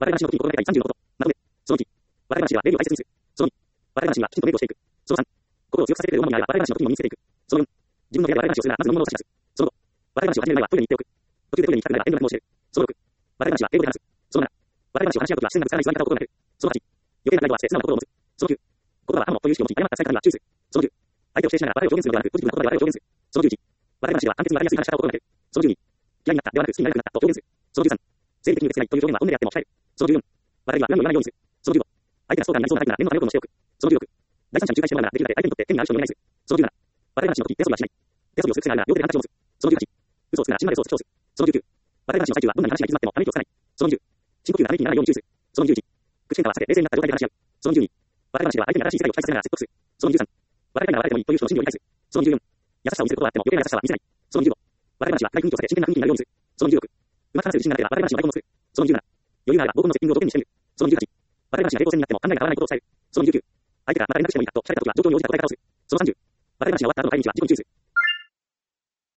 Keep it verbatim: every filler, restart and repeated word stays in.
笑い話の時に心がけたいさんじゅうのこと。まとめ。そのいち。笑い話は礼儀を大切にする。そのに。笑い話にはきちんと礼儀をしていく。そのさん。心を強くさせてくれる女に会えば笑い話の時にも身につけていく。そのよん。自分の部屋で笑い話をするならまず飲み物を差し出す。そのご。笑い話を始める前はトイレに行っておく。途中でトイレに行きたくなれば遠慮なく申し出る。そのろく。笑い話は英語で話す。そのなな。笑い話を話し合う時は自然なぶつからない座り方を心がける。そのはち。余計な態度はして素直な心を持つ。そのきゅう。言葉は刃物という意識を持ち誤った使い方には注意する。そのじゅう。相手を否定しながら笑いを表現するのではなくポジティブな言葉で笑いを表現する。そのじゅういち。笑い話は簡潔にわかりやすい話し方を心がける。そのじゅうに。嫌いになったではなく好きになれなくなったと表現する。そのじゅうさん。生理的に許せないという表現は本音であっても控える。そのじゅうよん。笑いは何も言わないようにする。そのじゅうご。相手がストーカーになりそうなタイプなら念のためよくもしておく。そのじゅうろく。第三者に仲介してもらうならできるだけ相手にとって権利がある人にお願いする。そのじゅうなな。笑い話の時手遊びはしない。手遊びをする癖があるなら両手でハンカチを持つ。そのじゅうはち。嘘をつくなら死ぬまで嘘をつき通す。そのじゅうきゅう。笑い話の最中はどんなに話が行き詰まってもため息をつかない。そのにじゅう。深呼吸がため息にならないように注意する。そのにじゅういち。口喧嘩は避け冷静になった状態で話し合う。そのにじゅうに。笑い話では相手に新しい世界を期待させながら説得する。そのにじゅうさん。笑いながら笑えてもいいという人の心理を理解する。そのにじゅうよん。優しさを見せることはあっても余計な優しさは見せない。そのにじゅうご。笑い話は暗い雰囲気を避け真剣な雰囲気になるようにする。そのにじゅうろく。うまく話せる自信がなければ笑い話の台本を作る。そのにじゅうなな。余裕があれば合コンのセッティングを条件にしてみる。そのにじゅうはち。笑い話が平行線になっても考えが変わらないことを伝える。そのにじゅうきゅう。相手がまた連絡してもいいかと聞かれたときは状況に応じた答え方をする。そのさんじゅう。笑い話が終わった後の帰り道は自己に注意する。